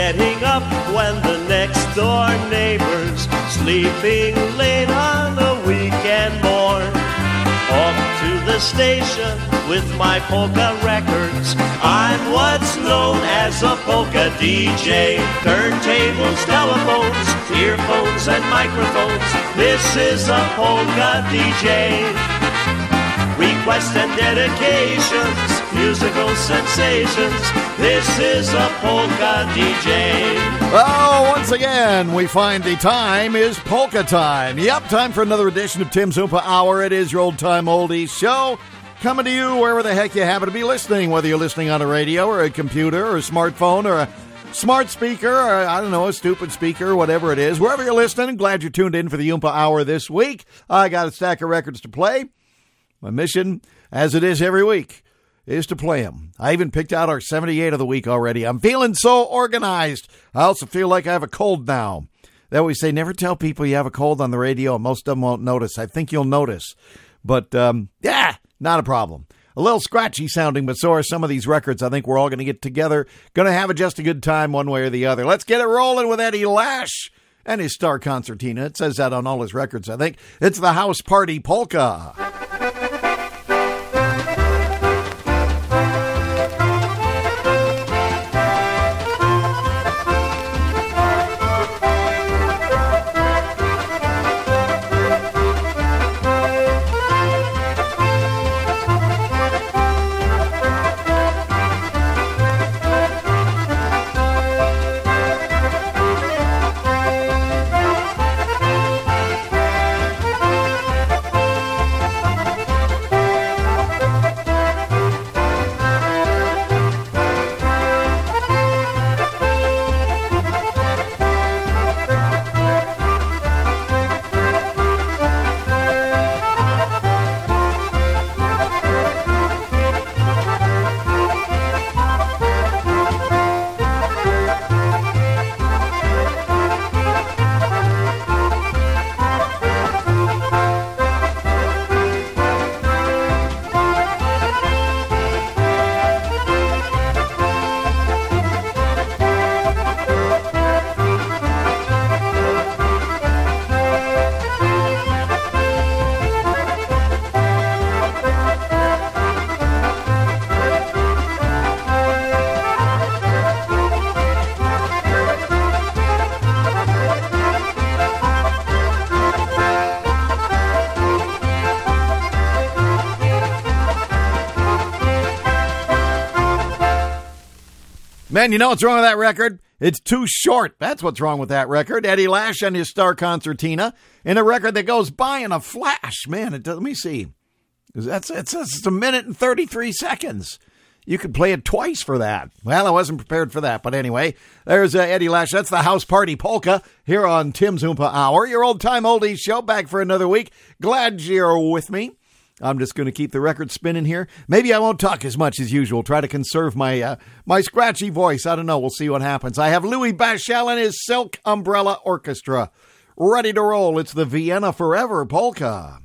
getting up when the next door neighbor's sleeping late on a weekend morn. Off to the station with my polka records. I'm what's known as a polka DJ. Turntables, telephones, earphones and microphones. This is a polka DJ. Requests and dedications, musical sensations. This is a polka DJ. Well, once again, we find the time is polka time. Yep, time for another edition of Tim's Oompa Hour. It is your old-time oldies show, coming to you wherever the heck you happen to be listening, whether you're listening on a radio or a computer or a smartphone or a smart speaker or, I don't know, a stupid speaker, whatever it is. Wherever you're listening, I'm glad you're tuned in for the Oompa Hour this week. I got a stack of records to play. My mission, as it is every week, is to play them. I even picked out our 78 of the week already. I'm feeling so organized. I also feel like I have a cold now. They always say, never tell people you have a cold on the radio. Most of them won't notice. I think you'll notice. But, not a problem. A little scratchy sounding, but so are some of these records. I think we're all going to get together. Going to have just a good time one way or the other. Let's get it rolling with Eddie Lash and his Star Concertina. It says that on all his records, I think. It's the House Party Polka. Man, you know what's wrong with that record? It's too short. That's what's wrong with that record. Eddie Lash and his Star Concertina in a record that goes by in a flash. Man, let me see. It's a minute and 33 seconds. You could play it twice for that. Well, I wasn't prepared for that. But anyway, there's Eddie Lash. That's the House Party Polka here on Tim's Oompa Hour. Your old-time oldies show back for another week. Glad you're with me. I'm just going to keep the record spinning here. Maybe I won't talk as much as usual. Try to conserve my my scratchy voice. I don't know. We'll see what happens. I have Louis Bashel and his Silk Umbrella Orchestra ready to roll. It's the Vienna Forever Polka.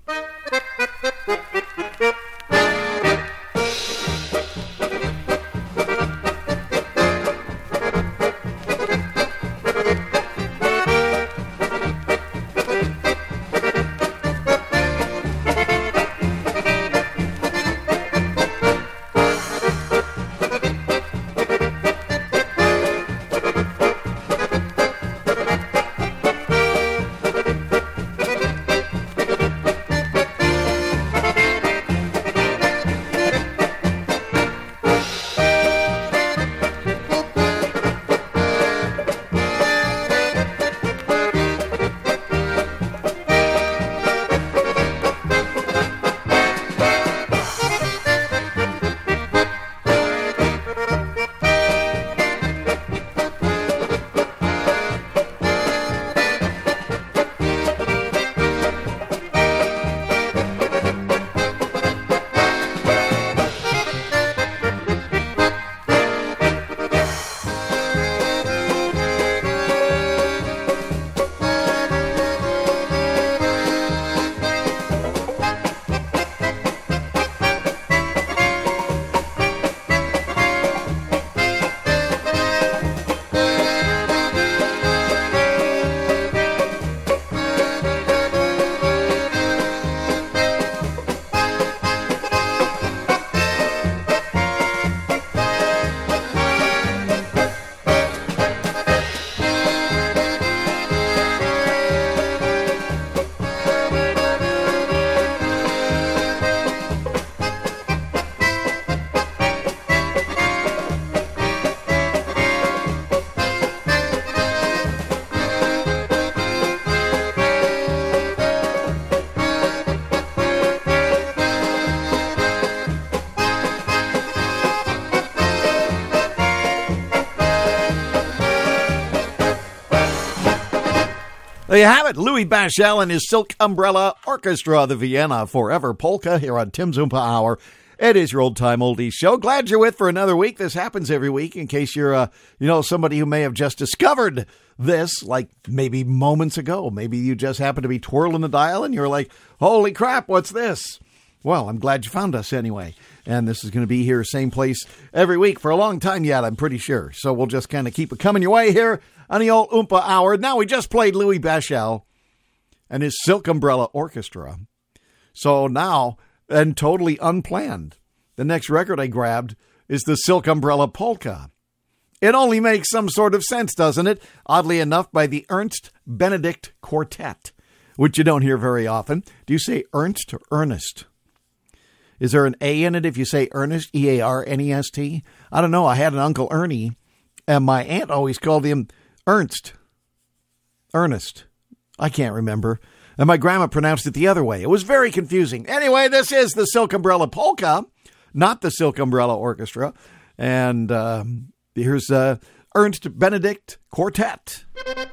There you have it. Louis Bashal and his Silk Umbrella Orchestra, the Vienna Forever Polka here on Tim's Oompa Hour. It is your old-time oldies show. Glad you're with for another week. This happens every week in case you're, somebody who may have just discovered this, like maybe moments ago. Maybe you just happened to be twirling the dial and you're like, holy crap, what's this? Well, I'm glad you found us anyway. And this is going to be here, same place every week for a long time yet, I'm pretty sure. So we'll just kind of keep it coming your way here on the old Oompa Hour. Now, we just played Louis Bashal and his Silk Umbrella Orchestra. So now, and totally unplanned, the next record I grabbed is the Silk Umbrella Polka. It only makes some sort of sense, doesn't it? Oddly enough, by the Ernst Benedict Quartet, which you don't hear very often. Do you say Ernst or Ernest? Is there an A in it if you say Ernest, E-A-R-N-E-S-T? I don't know. I had an Uncle Ernie, and my aunt always called him Ernst. Ernest. I can't remember. And my grandma pronounced it the other way. It was very confusing. Anyway, this is the Silk Umbrella Polka, not the Silk Umbrella Orchestra. And here's Ernst Benedict Quartet.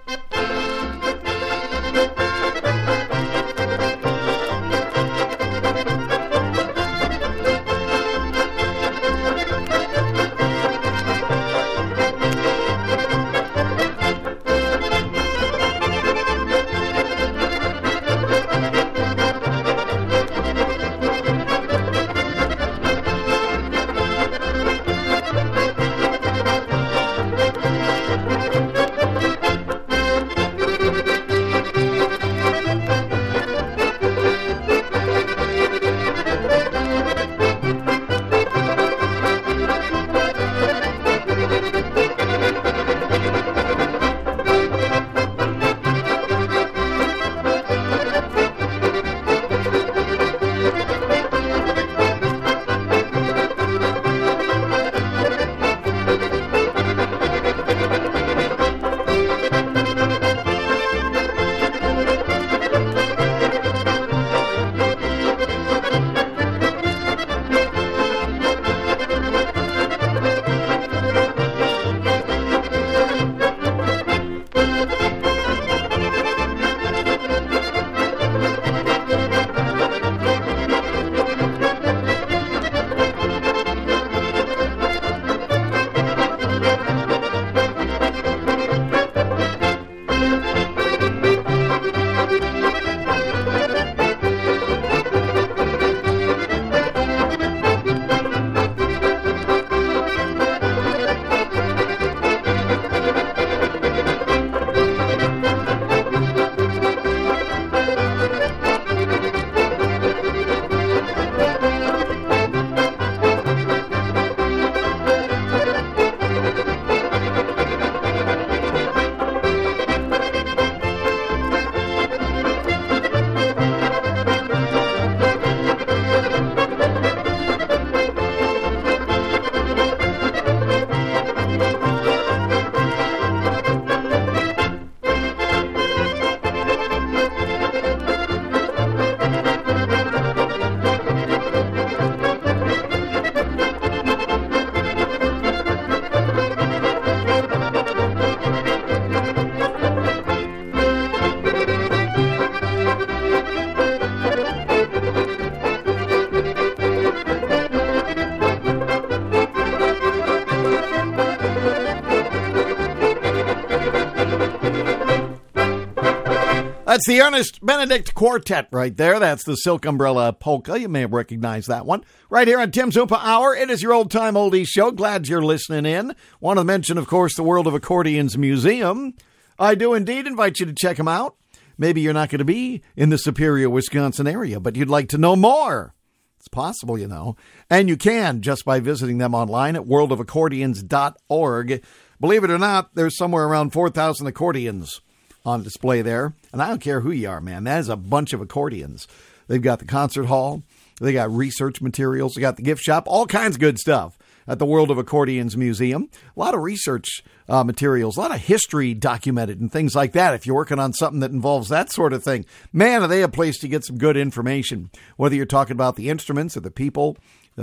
That's the Ernst Benedict Quartet right there. That's the Silk Umbrella Polka. You may have recognized that one. Right here on Tim's Oompa Hour. It is your old-time oldies show. Glad you're listening in. Want to mention, of course, the World of Accordions Museum. I do indeed invite you to check them out. Maybe you're not going to be in the Superior, Wisconsin area, but you'd like to know more. It's possible, you know. And you can just by visiting them online at worldofaccordions.org. Believe it or not, there's somewhere around 4,000 accordions on display there. And I don't care who you are, man. That is a bunch of accordions. They've got the concert hall. They got research materials. They got the gift shop. All kinds of good stuff at the World of Accordions Museum. A lot of research materials, a lot of history documented and things like that. If you're working on something that involves that sort of thing, man, are they a place to get some good information, whether you're talking about the instruments or the people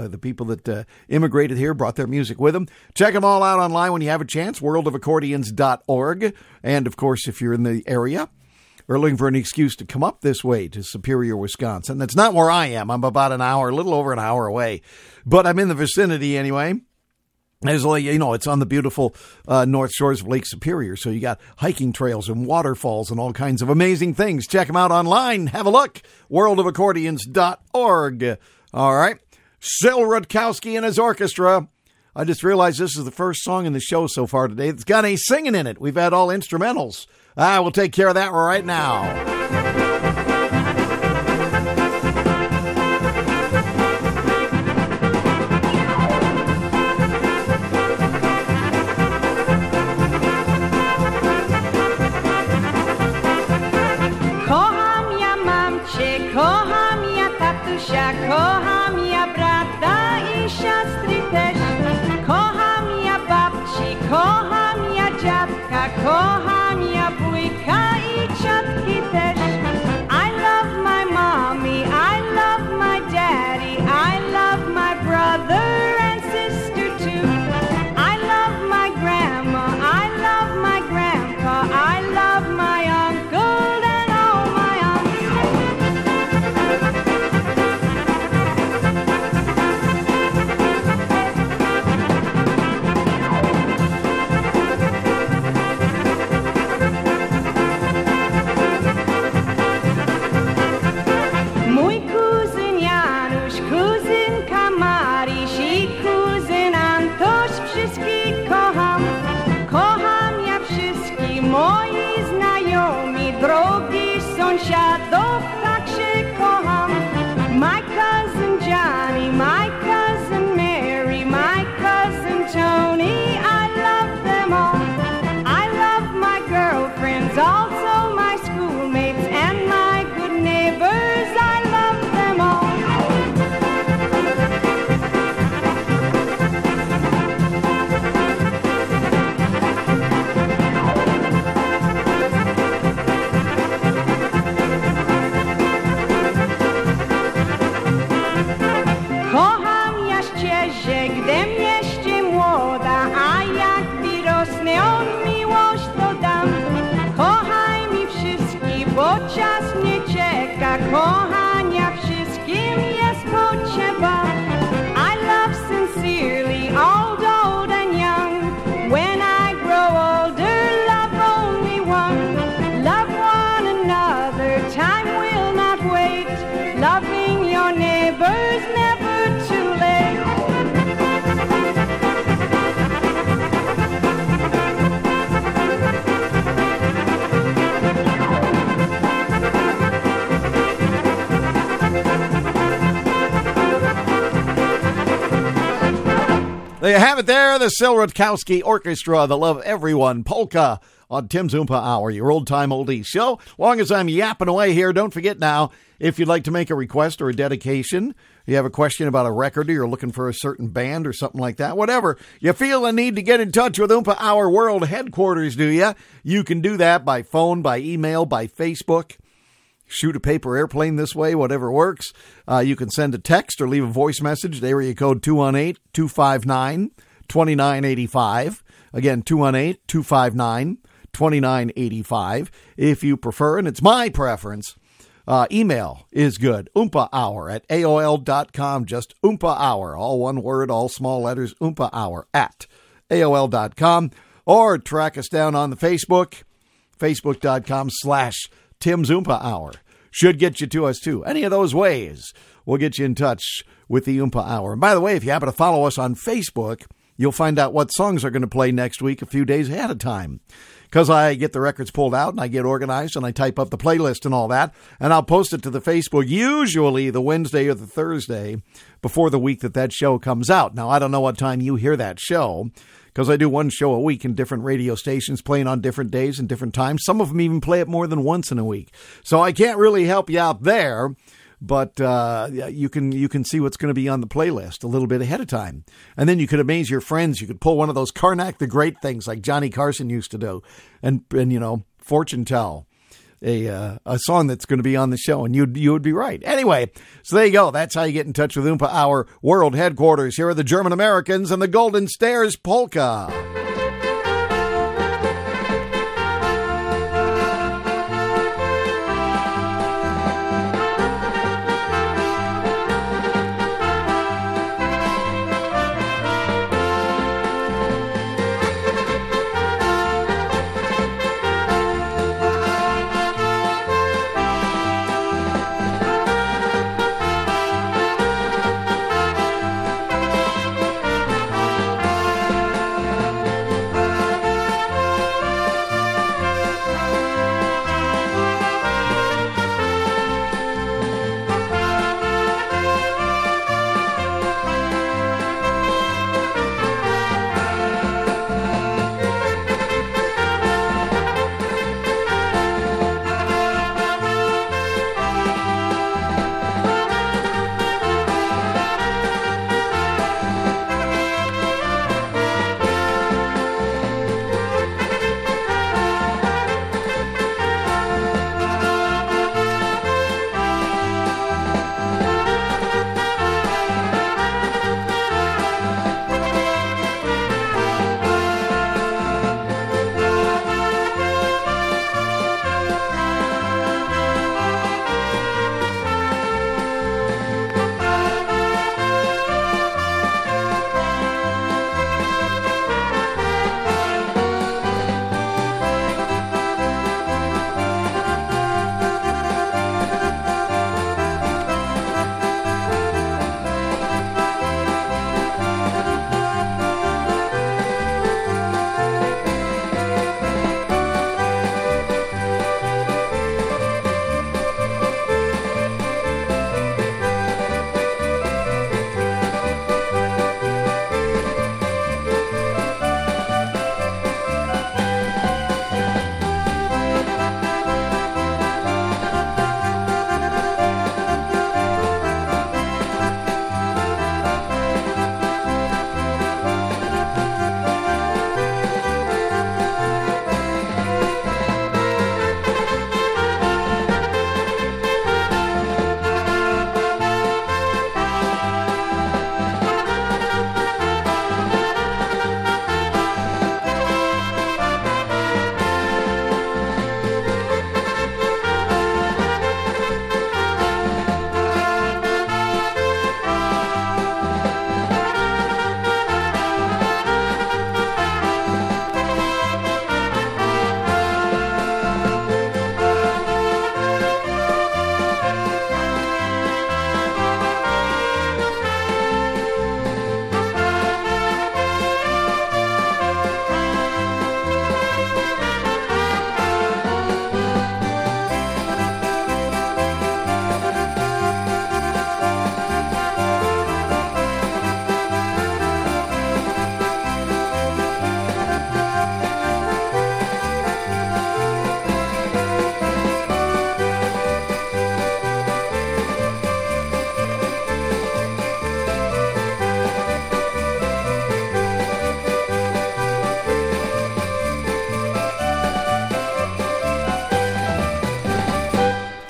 that immigrated here, brought their music with them. Check them all out online when you have a chance, worldofaccordions.org. And, of course, if you're in the area, or looking for an excuse to come up this way to Superior, Wisconsin. That's not where I am. I'm about an hour, a little over an hour away, but I'm in the vicinity anyway. As it's on the beautiful north shores of Lake Superior. So you got hiking trails and waterfalls and all kinds of amazing things. Check them out online. Have a look. worldofaccordions.org. All right. Sil Rutkowski and his orchestra. I just realized this is the first song in the show so far today that's got any singing in it. We've had all instrumentals. We'll take care of that right now. Kocham ja brata I siostry też. Kocham ja babci, kocham ja dziadka, kocham ja wujka I ciotki też. I love my mommy, I love my daddy, I love my brother and sister too. I love my grandma, I love my grandpa, I love my uncle and all my aunts. Moi znajomi, drogi sąsiadów, tak się kocham. My cousin Johnny, my cousin Mary, my cousin Tony, I love them all. I love my girlfriends, also my schoolmates and my good neighbors, I love them all. Gdy mieście młoda, a jak wyrosnę on miłość to dam. Kochaj mi wszystkich, bo czas nie czeka, kochania wszystkim jest potrzeba. I love sincerely, old and young. When I grow older, love only one. Love one another, time will not wait. Loving your neighbors never too late. There you have it there, the Sil Rutkowski Orchestra, the Love Everyone Polka on Tim's Oompa Hour, your old-time oldies show. Long as I'm yapping away here, don't forget now, if you'd like to make a request or a dedication, you have a question about a record, or you're looking for a certain band or something like that, whatever, you feel the need to get in touch with Oompa Hour World Headquarters, do you? You can do that by phone, by email, by Facebook. Shoot a paper airplane this way, whatever works. You can send a text or leave a voice message. Area code 218-259-2985. Again, 218-259-2985. If you prefer, and it's my preference, email is good. oompahour at AOL.com. Just oompahour, all one word, all small letters, oompahour at AOL.com. Or track us down on the Facebook, facebook.com/Tim's Oompa Hour. Should get you to us, too. Any of those ways will get you in touch with the Oompa Hour. And by the way, if you happen to follow us on Facebook, you'll find out what songs are going to play next week a few days ahead of time. Because I get the records pulled out and I get organized and I type up the playlist and all that. And I'll post it to the Facebook usually the Wednesday or the Thursday before the week that show comes out. Now, I don't know what time you hear that show, because I do one show a week in different radio stations playing on different days and different times. Some of them even play it more than once in a week. So I can't really help you out there, but you can see what's going to be on the playlist a little bit ahead of time. And then you could amaze your friends. You could pull one of those Karnak the Great things like Johnny Carson used to do and fortune tell. A song that's going to be on the show, and you would be right. Anyway, so there you go. That's how you get in touch with Oompa Hour World Headquarters. Here are the German Americans and the Golden Stairs Polka.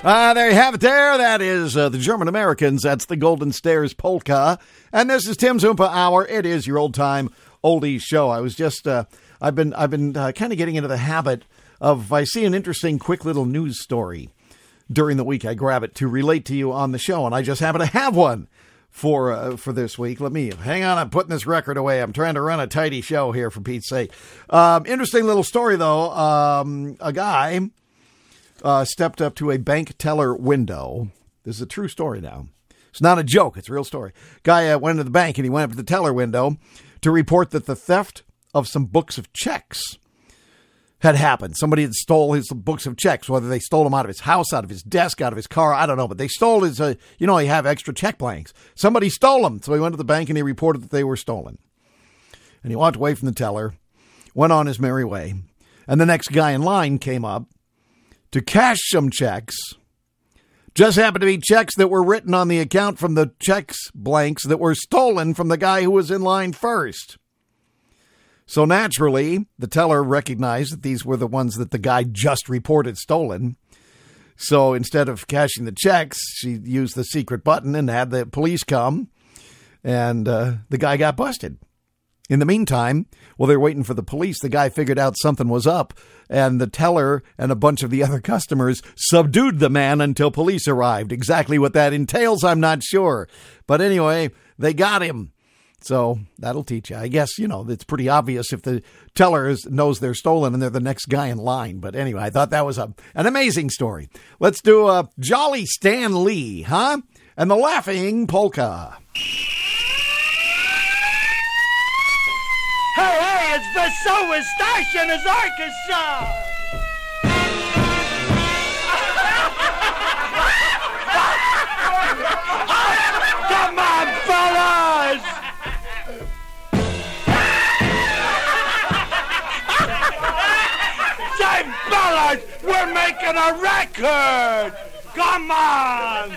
There you have it there. That is the German Americans. That's the Golden Stairs Polka. And this is Tim's Oompa Hour. It is your old time oldies show. I was just, I've been kind of getting into the habit of, if I see an interesting, quick little news story during the week, I grab it to relate to you on the show. And I just happen to have one for this week. Let me, hang on, I'm putting this record away. I'm trying to run a tidy show here, for Pete's sake. Interesting little story, though. A guy stepped up to a bank teller window. This is a true story now. It's not a joke. It's a real story. Guy went to the bank and he went up to the teller window to report that the theft of some books of checks had happened. Somebody had stole his books of checks, whether they stole them out of his house, out of his desk, out of his car, I don't know. But they stole his, you have extra check blanks. Somebody stole them. So he went to the bank and he reported that they were stolen. And he walked away from the teller, went on his merry way. And the next guy in line came up to cash some checks. Just happened to be checks that were written on the account from the checks blanks that were stolen from the guy who was in line first. So naturally, the teller recognized that these were the ones that the guy just reported stolen. So instead of cashing the checks, she used the secret button and had the police come, and the guy got busted. In the meantime, while they were waiting for the police, the guy figured out something was up, and the teller and a bunch of the other customers subdued the man until police arrived. Exactly what that entails, I'm not sure. But anyway, they got him. So that'll teach you. I guess, it's pretty obvious if the teller knows they're stolen and they're the next guy in line. But anyway, I thought that was an amazing story. Let's do Jolly Stan Lee, huh? And the Laughing Polka. Hey, it's the Soul Station Orchestra! Come on, fellas! Say, fellas, we're making a record! Come on!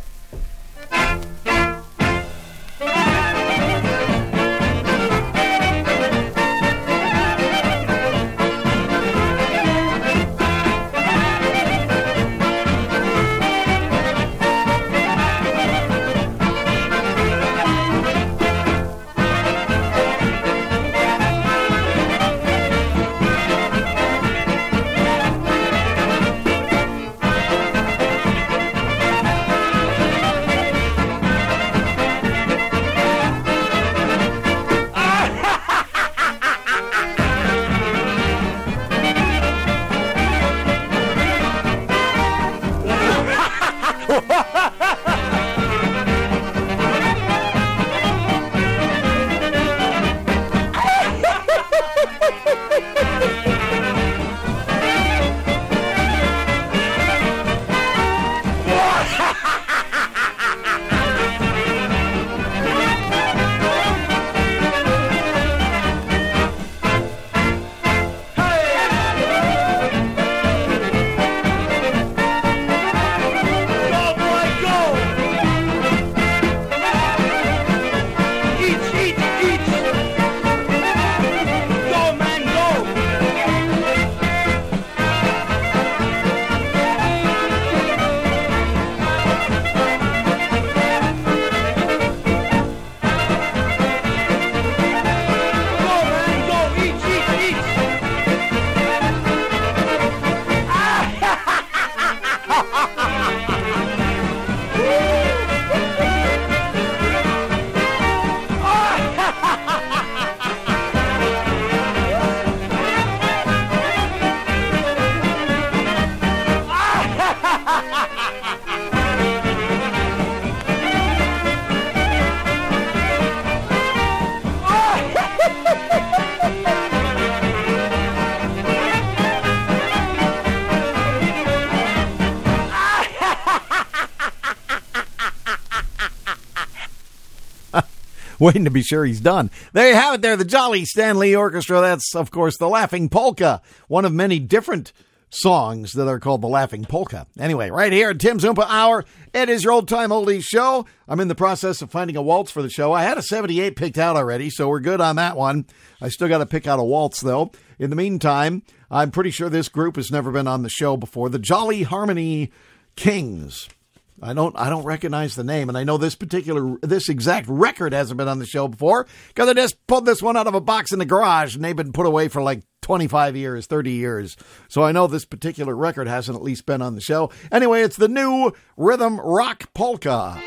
Waiting to be sure he's done. There you have it there, the Jolly Stan Lee Orchestra. That's, of course, the Laughing Polka, one of many different songs that are called the Laughing Polka. Anyway, right here at Tim's Oompa Hour, it is your old-time oldies show. I'm in the process of finding a waltz for the show. I had a 78 picked out already, so we're good on that one. I still got to pick out a waltz, though. In the meantime, I'm pretty sure this group has never been on the show before. The Jolly Harmony Kings. I don't recognize the name, and I know this exact record hasn't been on the show before because I just pulled this one out of a box in the garage, and they've been put away for like 25 years, 30 years. So I know this particular record hasn't at least been on the show. Anyway, it's the new Rhythm Rock Polka.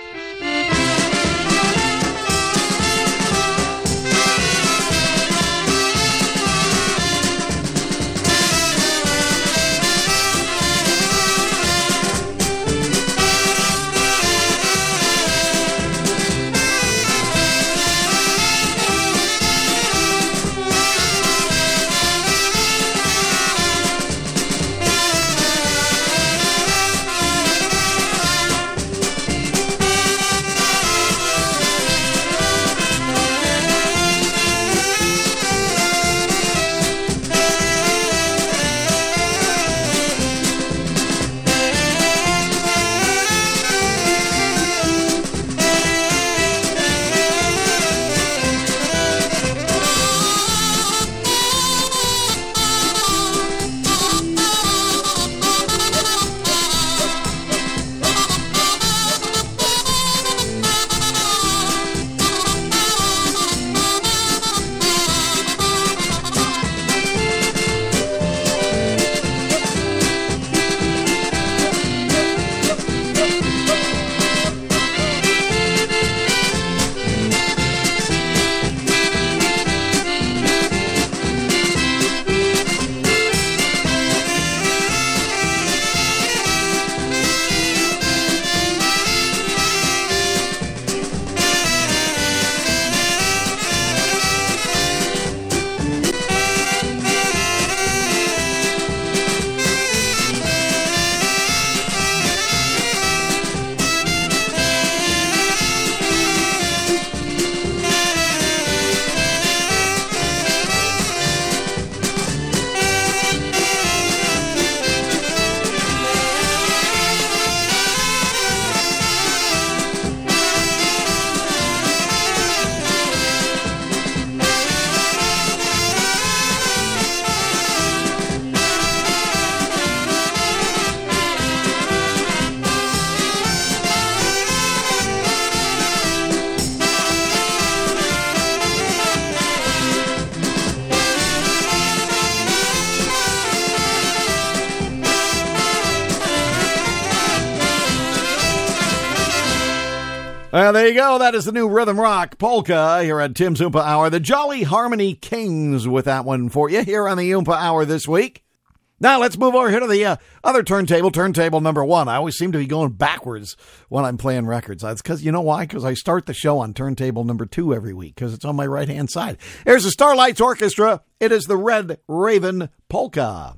There you go. That is the new Rhythm Rock Polka here at Tim's Oompa Hour. The Jolly Harmony Kings with that one for you here on the Oompa Hour this week. Now let's move over here to the other turntable number 1. I always seem to be going backwards when I'm playing records. That's because, you know why? Because I start the show on turntable number 2 every week because it's on my right-hand side. Here's the Starlights Orchestra. It is the Red Raven Polka.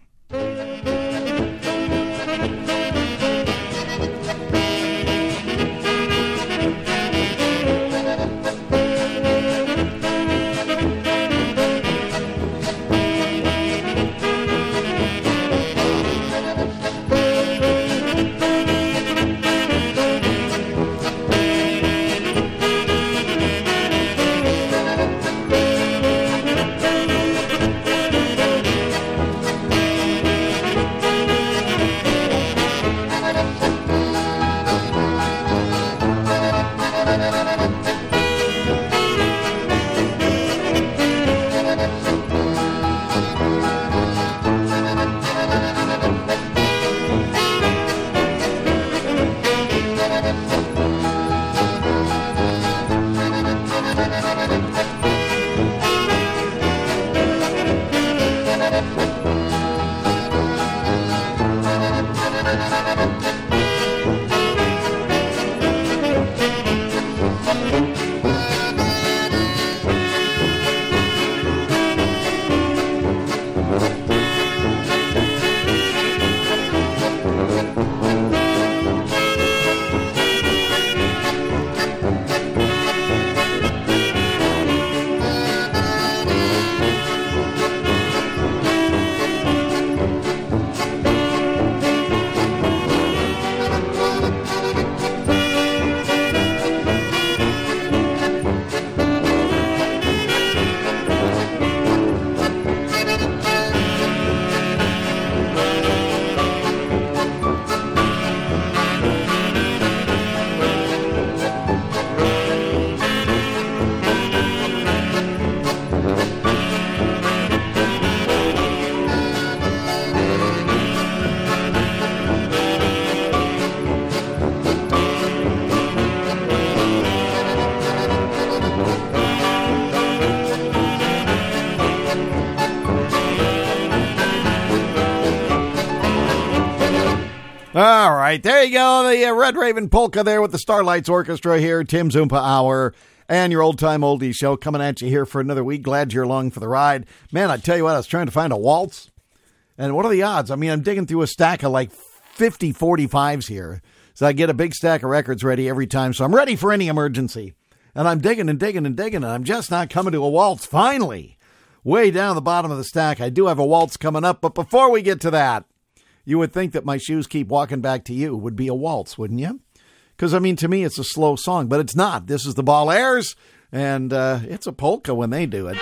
All right, there you go. The Red Raven Polka there with the Starlights Orchestra here. Tim's Oompa Hour and your Old Time Oldie Show coming at you here for another week. Glad you're along for the ride. Man, I tell you what, I was trying to find a waltz. And what are the odds? I mean, I'm digging through a stack of like 50 45s here. So I get a big stack of records ready every time. So I'm ready for any emergency. And I'm digging and digging and digging. And I'm just not coming to a waltz. Finally, way down the bottom of the stack, I do have a waltz coming up. But before we get to that, you would think that My Shoes Keep Walking Back to You would be a waltz, wouldn't you? Because, I mean, to me, it's a slow song, but it's not. This is the Ballers, and it's a polka when they do it.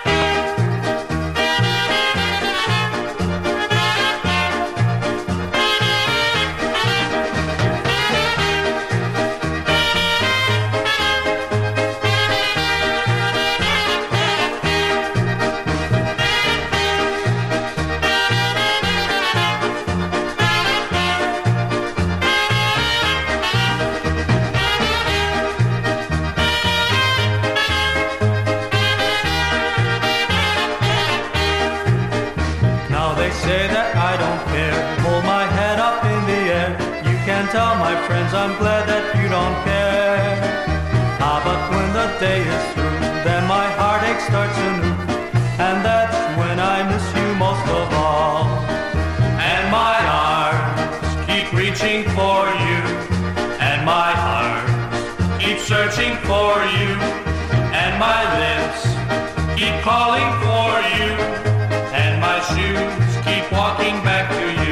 I'm glad that you don't care. But when the day is through, then my heartache starts anew, and that's when I miss you most of all. And my arms keep reaching for you, and my arms keep searching for you, and my lips keep calling for you, and my shoes keep walking back to you.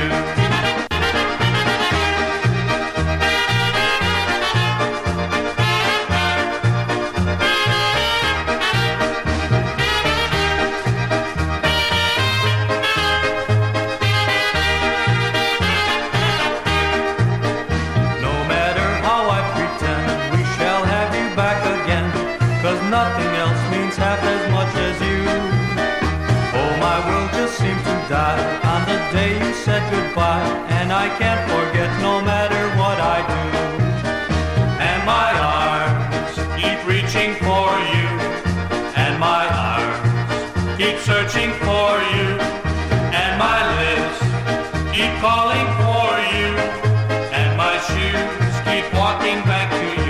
On the day you said goodbye, and I can't forget no matter what I do. And my arms keep reaching for you, and my arms keep searching for you, and my lips keep calling for you, and my shoes keep walking back to you.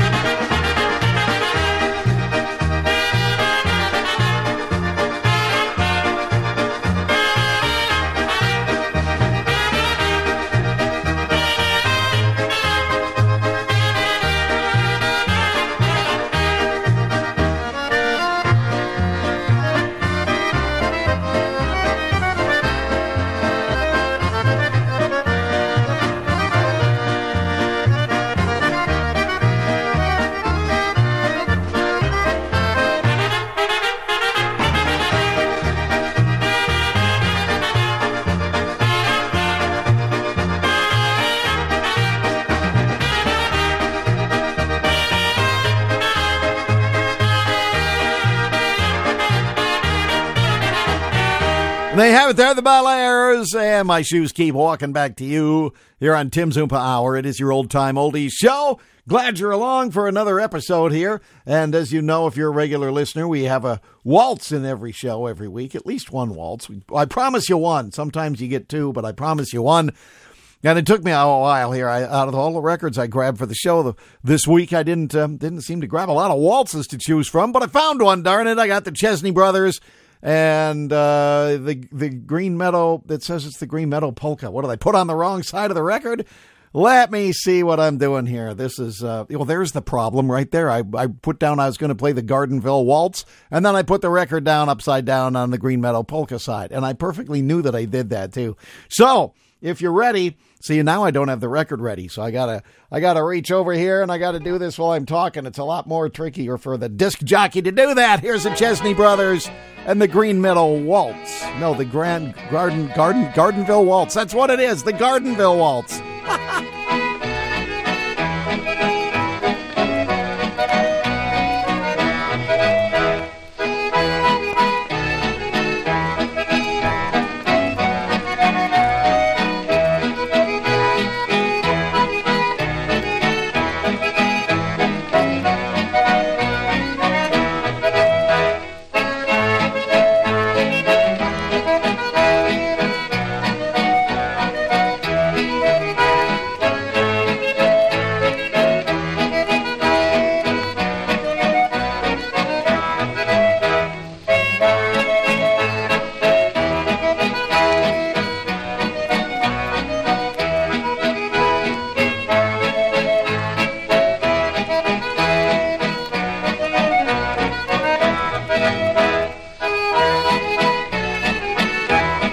They have it there, the Ballers, and My Shoes Keep Walking Back to You here on Tim's Oompa Hour. It is your Old Time Oldies show. Glad you're along for another episode here. And as you know, if you're a regular listener, we have a waltz in every show every week, at least one waltz. I promise you one. Sometimes you get two, but I promise you one. And it took me a while here. Out of all the records I grabbed for the show this week, I didn't seem to grab a lot of waltzes to choose from, but I found one, darn it. I got the Chesney Brothers and the Green Meadow. It says it's the Green Meadow Polka. What did I put on the wrong side of the record? Let me see what I'm doing here. This is, there's the problem right there. I put down I was going to play the Gardenville Waltz, and then I put the record down upside down on the Green Meadow Polka side. And I perfectly knew that I did that too. So if you're ready, see, now I don't have the record ready. So I gotta reach over here and I gotta do this while I'm talking. It's a lot more trickier for the disc jockey to do that. Here's the Chesney Brothers and the Green Meadow Waltz. No, the Gardenville Waltz. That's what it is. The Gardenville Waltz.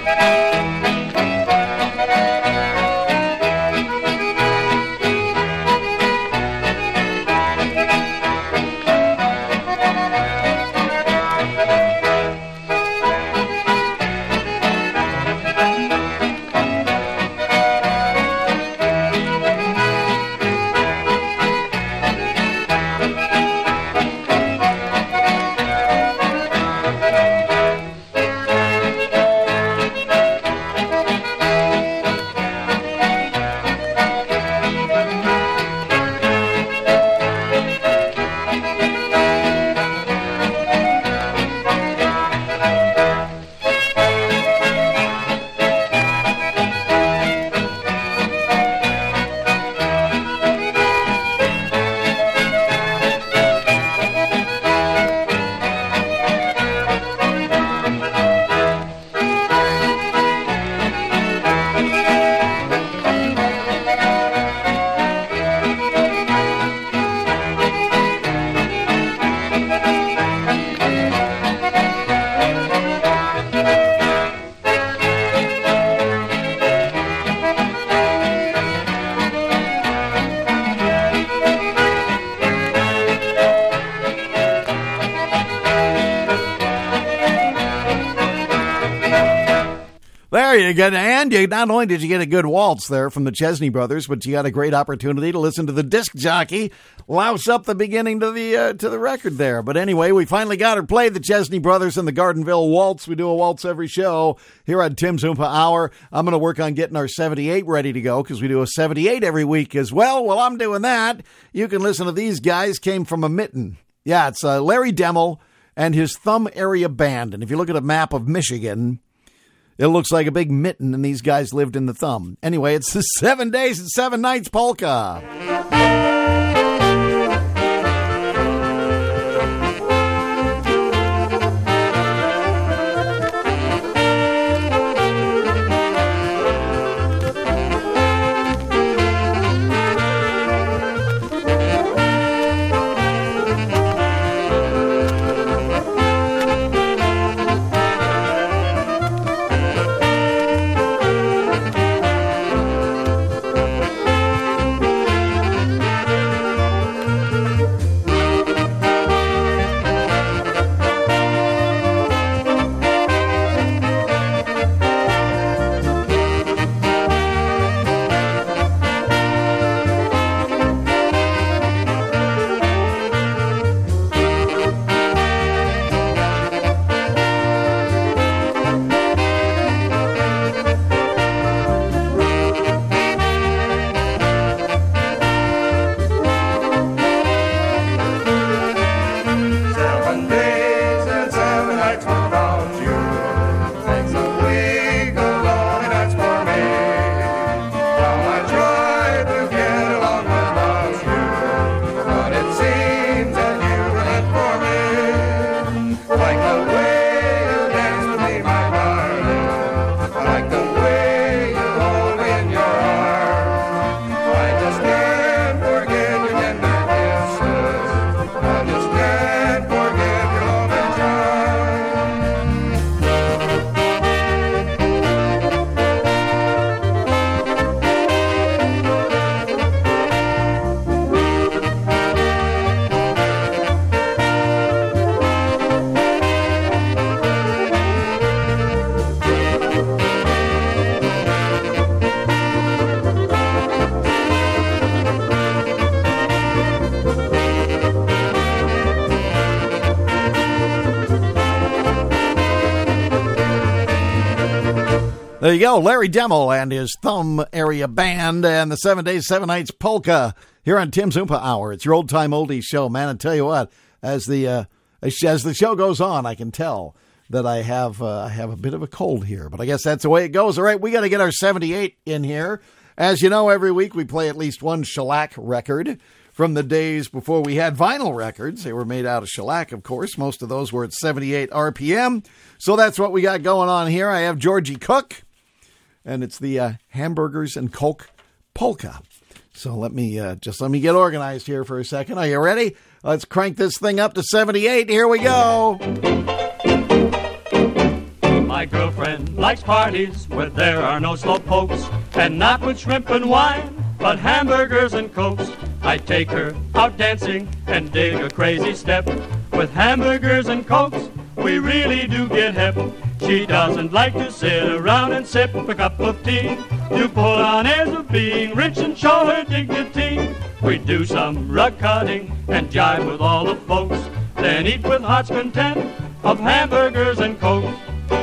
There you go. And you, not only did you get a good waltz there from the Chesney Brothers, but you got a great opportunity to listen to the disc jockey louse up the beginning to the record there. But anyway, we finally got her played, the Chesney Brothers and the Gardenville Waltz. We do a waltz every show here on Tim's Oompa Hour. I'm going to work on getting our 78 ready to go because we do a 78 every week as well. While I'm doing that, you can listen to these guys. Came from a mitten. Yeah, it's Larry Demmel and his Thumb Area Band. And if you look at a map of Michigan, it looks like a big mitten, and these guys lived in the thumb. Anyway, it's the 7 days and 7 nights polka. There you go, Larry Demmel and his Thumb Area Band and the 7 days, 7 nights polka here on Tim's Oompa Hour. It's your old time oldies show, man. I tell you what, as the show goes on, I can tell that I have a bit of a cold here, but I guess that's the way it goes. All right, we got to get our 78 in here. As you know, every week we play at least one shellac record from the days before we had vinyl records. They were made out of shellac, of course. Most of those were at 78 RPM. So that's what we got going on here. I have Georgie Cook, and it's the Hamburgers and Coke polka. So let me get organized here for a second. Are you ready? Let's crank this thing up to 78. Here we go. My My girlfriend likes parties where there are no slow pokes, and not with shrimp and wine, but hamburgers and cokes. I take her out dancing and dig a crazy step. With hamburgers and cokes, we really do get hip. She doesn't like to sit around and sip a cup of tea, to put on airs of being rich and show her dignity. We do some rug cutting and jive with all the folks, then eat with heart's content of hamburgers and cokes.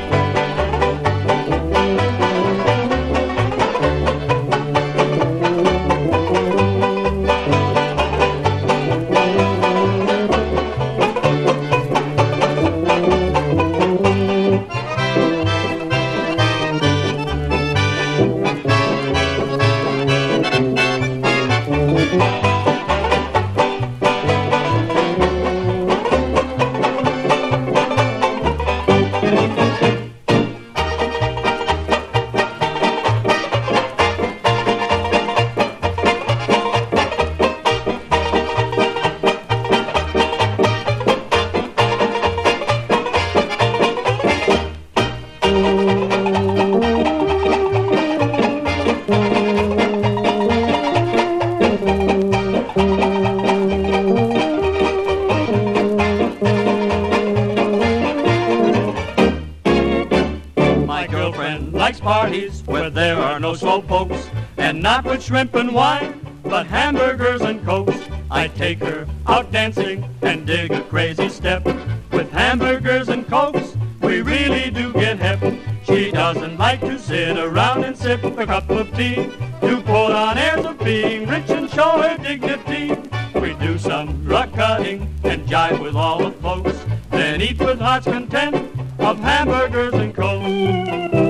Parties where there are no slow pokes, and not with shrimp and wine, but hamburgers and cokes. I take her out dancing and dig a crazy step. With hamburgers and cokes, we really do get hip. She doesn't like to sit around and sip a cup of tea, to put on airs of being rich and show her dignity. We do some rug cutting and jive with all the folks, then eat with heart's content of hamburgers and cokes.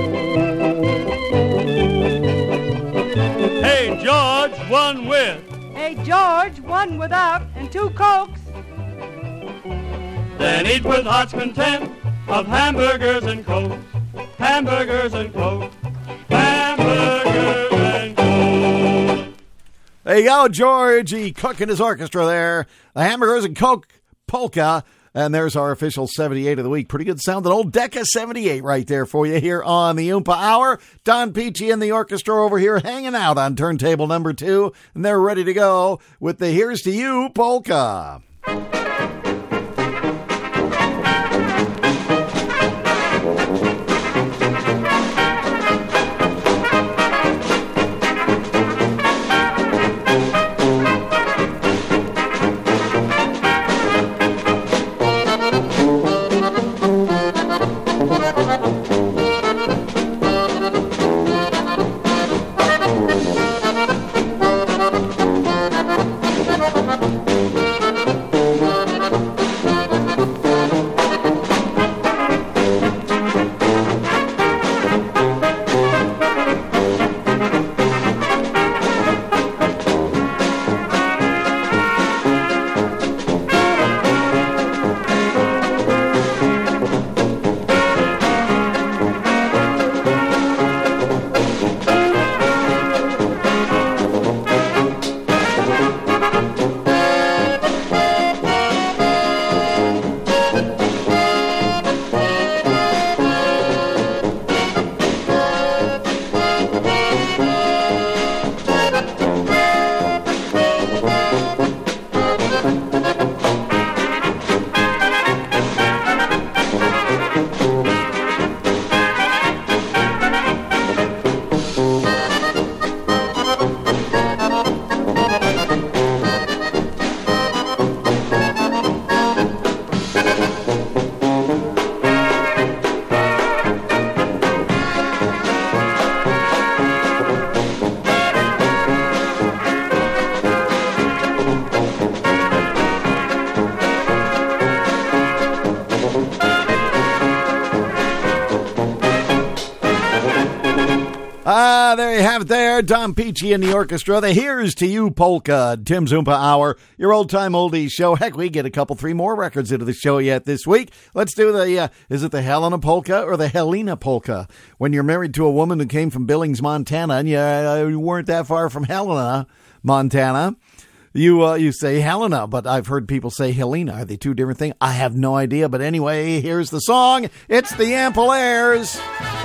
Hey, George, one with. Hey, George, one without, and 2 Cokes. Then eat with heart's content of hamburgers and Coke. Hamburgers and Coke. Hamburgers and Coke. There you go, Georgie Cook and his orchestra there. The Hamburgers and Coke polka. And there's our official 78 of the week. Pretty good sounding old Decca 78 right there for you here on the Oompa Hour. Don Peachy and the orchestra over here hanging out on turntable number 2. And they're ready to go with the Here's to You polka. There you have it there. Don Peachy and the orchestra. The Here's to You polka. Tim's Oompa Hour, your old-time oldies show. Heck, we get a couple, 3 more records into the show yet this week. Let's do the, is it the Helena polka or the Helena polka? When you're married to a woman who came from Billings, Montana, and you weren't that far from Helena, Montana. You say Helena, but I've heard people say Helena. Are they two different things? I have no idea. But anyway, here's the song. It's the Ampol-Airs.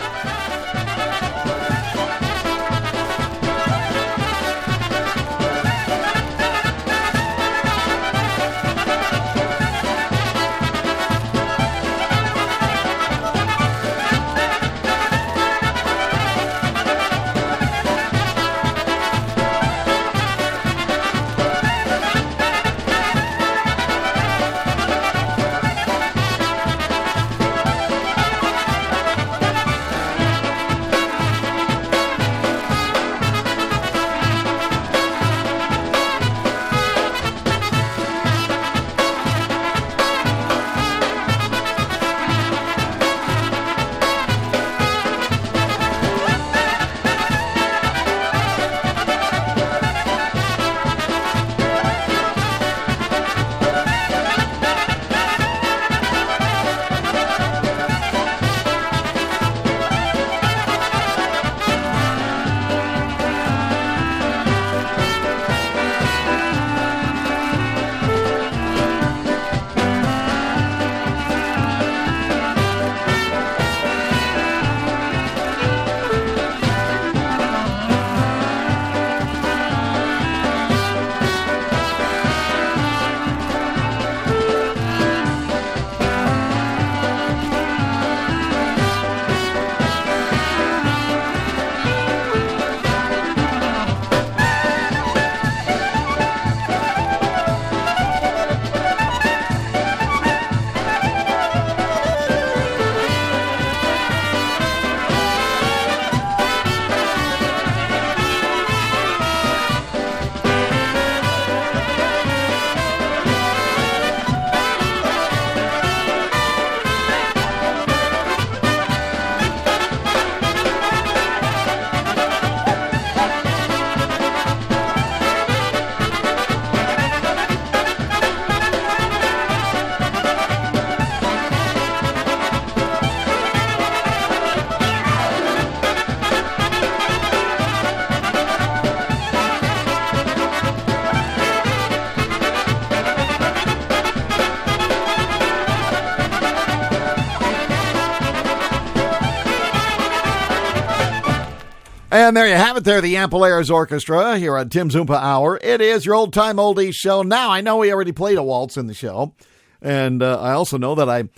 And there you have it there, the Ampol-Airs Orchestra here on Tim's Oompa Hour. It is your old-time oldies show. Now, I know we already played a waltz in the show, and I also know that I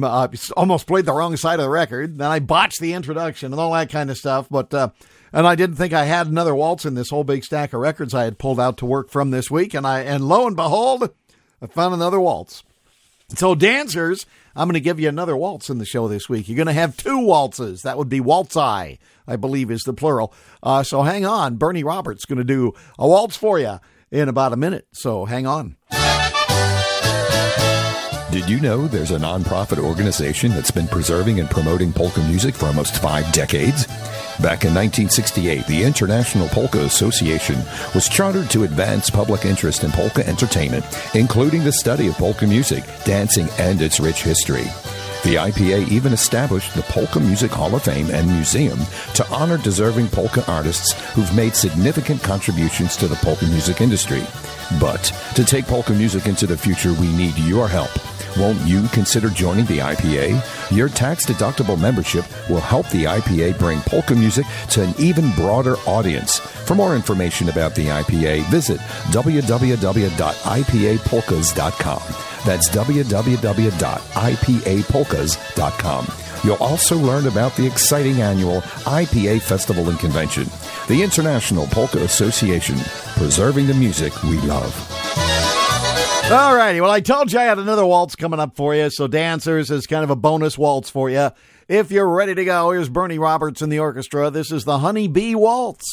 almost played the wrong side of the record. Then I botched the introduction and all that kind of stuff, but and I didn't think I had another waltz in this whole big stack of records I had pulled out to work from this week, and lo and behold, I found another waltz. So, dancers, I'm going to give you another waltz in the show this week. You're going to have two waltzes. That would be waltz-I, I believe is the plural. So hang on. Bernie Roberts going to do a waltz for you in about a minute. So hang on. Did you know there's a nonprofit organization that's been preserving and promoting polka music for almost 5 decades? Back in 1968, the International Polka Association was chartered to advance public interest in polka entertainment, including the study of polka music, dancing, and its rich history. The IPA even established the Polka Music Hall of Fame and Museum to honor deserving polka artists who've made significant contributions to the polka music industry. But to take polka music into the future, we need your help. Won't you consider joining the IPA? Your tax-deductible membership will help the IPA bring polka music to an even broader audience. For more information about the IPA, visit www.ipapolkas.com. That's www.ipapolkas.com. You'll also learn about the exciting annual IPA Festival and Convention, the International Polka Association, preserving the music we love. All righty. Well, I told you I had another waltz coming up for you, so dancers is kind of a bonus waltz for you. If you're ready to go, here's Bernie Roberts and the orchestra. This is the Honey Bee Waltz.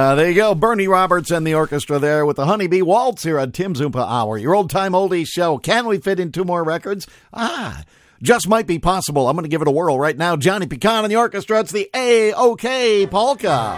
There you go. Bernie Roberts and the orchestra there with the Honeybee Waltz here at Tim's Oompa Hour, your old-time oldies show. Can we fit in 2 more records? Just might be possible. I'm going to give it a whirl right now. Johnny Pecan and the orchestra. It's the A-OK Polka.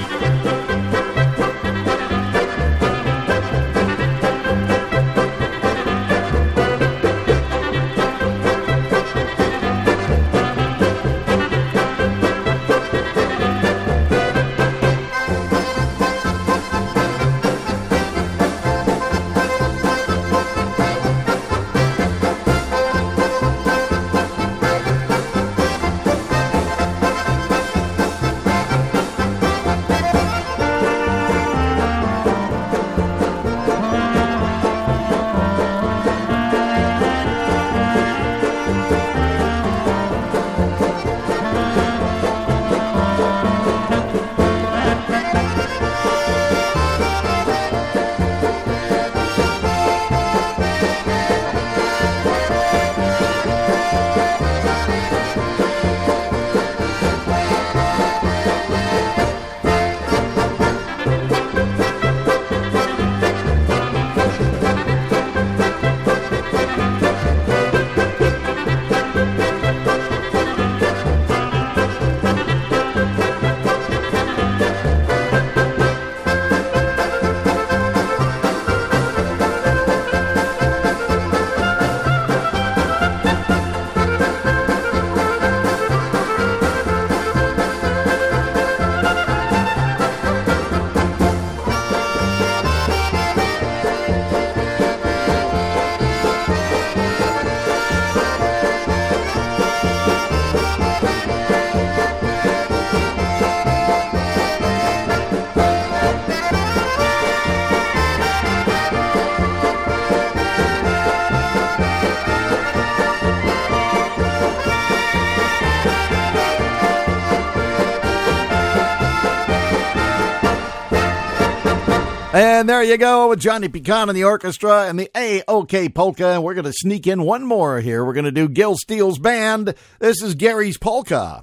And there you go with Johnny Pecan and the orchestra and the A-OK Polka. And we're going to sneak in one more here. We're going to do Gil Steele's band. This is Gary's Polka.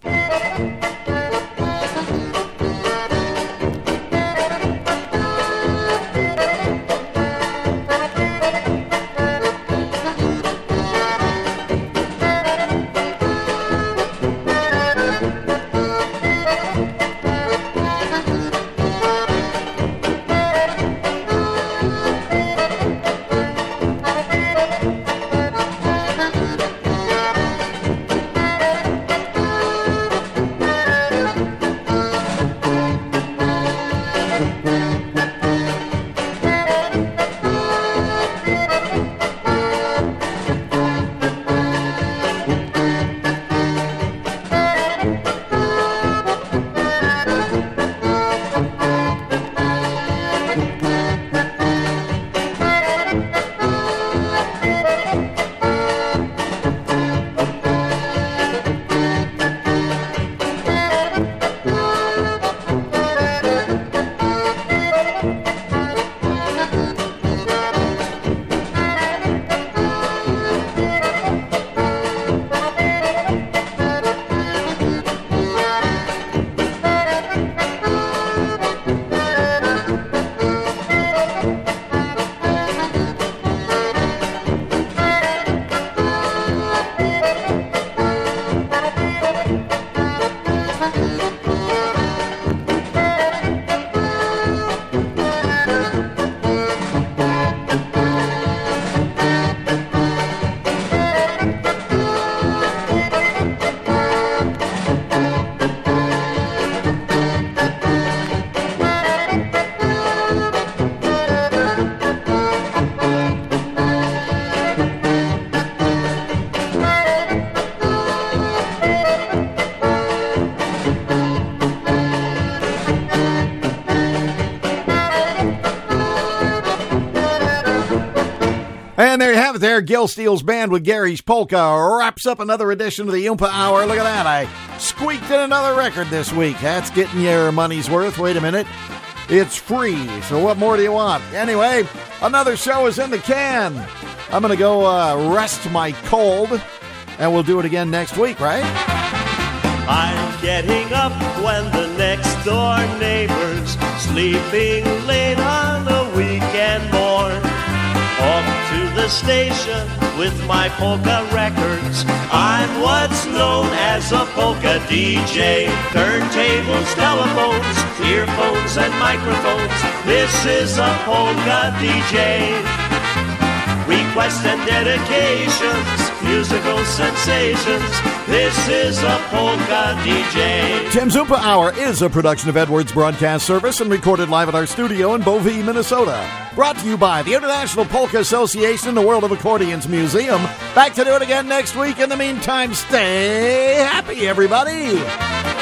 And there you have it there. Gil Steele's band with Gary's Polka wraps up another edition of the Oompa Hour. Look at that. I squeaked in another record this week. That's getting your money's worth. Wait a minute. It's free. So what more do you want? Anyway, another show is in the can. I'm going to go rest my cold, and we'll do it again next week, right? I'm getting up when the next door neighbor's sleeping late on a weekend morn. Off to the station with my polka records. I'm what's known as a polka DJ. Turntables, telephones, earphones, and microphones. This is a polka DJ. Requests and dedications, musical sensations. This is a polka DJ. Tim Zumpa Hour is a production of Edwards Broadcast Service and recorded live at our studio in Bovee, Minnesota. Brought to you by the International Polka Association and the World of Accordions Museum. Back to do it again next week. In the meantime, stay happy, everybody.